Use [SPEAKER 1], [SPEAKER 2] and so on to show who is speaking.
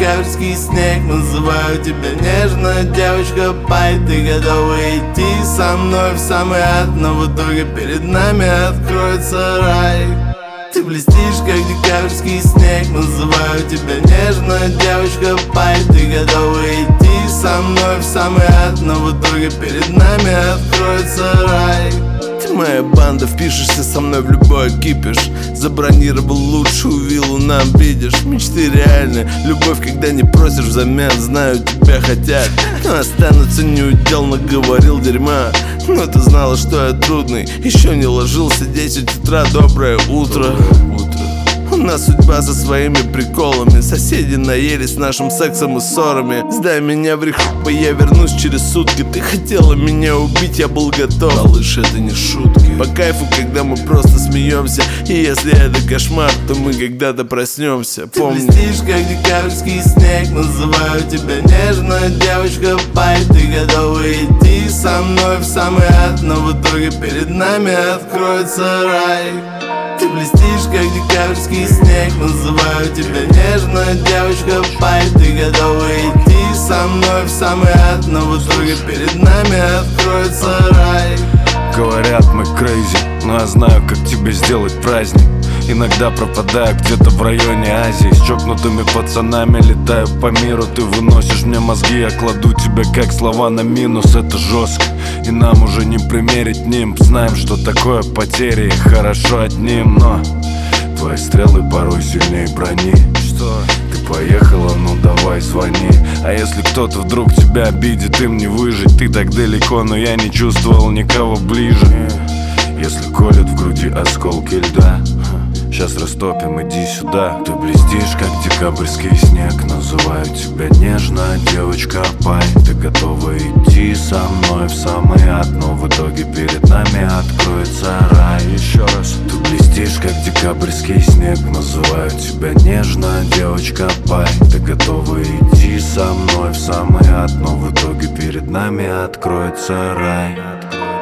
[SPEAKER 1] декабрьский снег. Называю тебя нежно, девочка, пай. Ты готова идти со мной в самый ад, но в итоге перед нами откроется рай. Ты блестишь, как декабрьский снег. Называю тебя нежно, девочка, пай. Ты готова идти со мной в самый ад, но в итоге перед нами откроется рай. Ты моя банда, впишешься со мной в любой кипиш. Забронировал лучшую виллу, нам видишь. Мечты реальны, любовь, когда не просишь взамен. Знаю, тебя хотят, но останутся неудел. Наговорил дерьма, но ты знала, что я трудный. Еще не ложился, 10 утра, доброе утро. У нас судьба со своими приколами. Соседи наелись нашим сексом и ссорами. Сдай меня в рехаб, я вернусь через сутки. Ты хотела меня убить, я был готов. Малыш, это не шутки. По кайфу, когда мы просто смеемся. И если это кошмар, то мы когда-то проснемся. Помни. Ты блестишь, как декабрьский снег. Называю тебя нежно, девочка, пай. Ты готова идти со мной в самый ад, но в итоге перед нами откроется рай. Ты блестишь, как декабрьский снег. Называю тебя нежно, девочка, пай. Ты готова идти со мной в самый ад, но в итоге перед нами откроется рай.
[SPEAKER 2] Говорят, мы крейзи, но я знаю, как тебе сделать праздник. Иногда пропадаю где-то в районе Азии. С чокнутыми пацанами летаю по миру. Ты выносишь мне мозги, я кладу тебя как слова на минус. Это жестко, и нам уже не примерить нимб. Знаем, что такое потери, и хорошо одним. Но твои стрелы порой сильнее брони. Что? Ты поехала, ну давай звони. А если кто-то вдруг тебя обидит, им не выжить. Ты так далеко, но я не чувствовал никого ближе. Если колет в груди осколки льда, сейчас растопим, иди сюда. Ты блестишь, как декабрьский снег. Называю тебя нежно, девочка, пай. Ты готова идти со мной в самый ад, но в итоге перед нами откроется рай. Еще раз. Ты блестишь, как декабрьский снег. Называю тебя нежно, девочка, пай. Ты готова идти со мной в самый ад, но в итоге перед нами откроется рай.